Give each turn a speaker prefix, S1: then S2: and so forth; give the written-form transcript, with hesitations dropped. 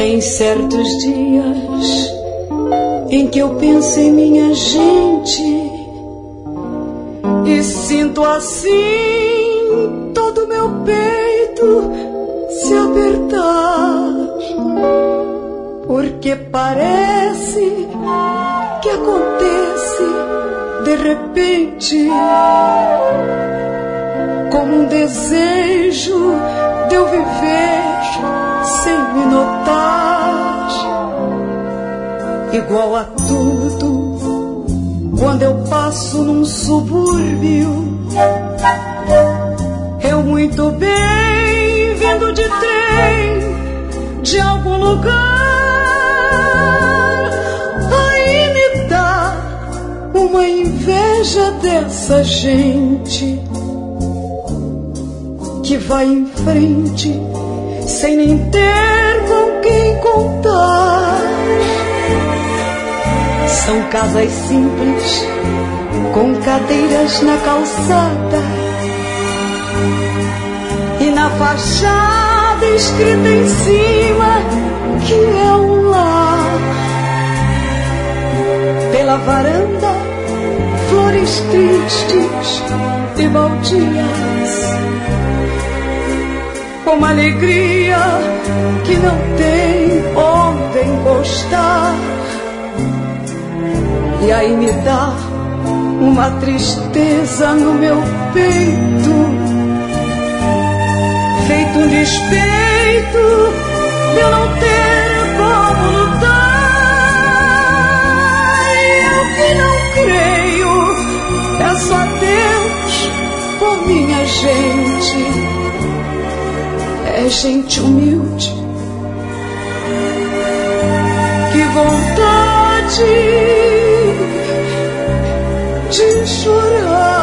S1: Tem certos dias em que eu penso em minha gente e sinto assim todo meu peito se apertar, porque parece que acontece de repente, como um desejo de eu viver sem me notar, igual a tudo quando eu passo num subúrbio. Eu muito bem vindo de trem de algum lugar, aí me dá uma inveja dessa gente que vai em frente sem nem ter com quem contar. São casas simples com cadeiras na calçada e na fachada escrita em cima que é um lar. Pela varanda flores tristes e baldias, uma alegria que não tem onde encostar. E aí me dá uma tristeza no meu peito, feito um despeito de eu não ter como lutar. E eu que não creio, peço a Deus por minha gente. É gente humilde, que vontade de chorar.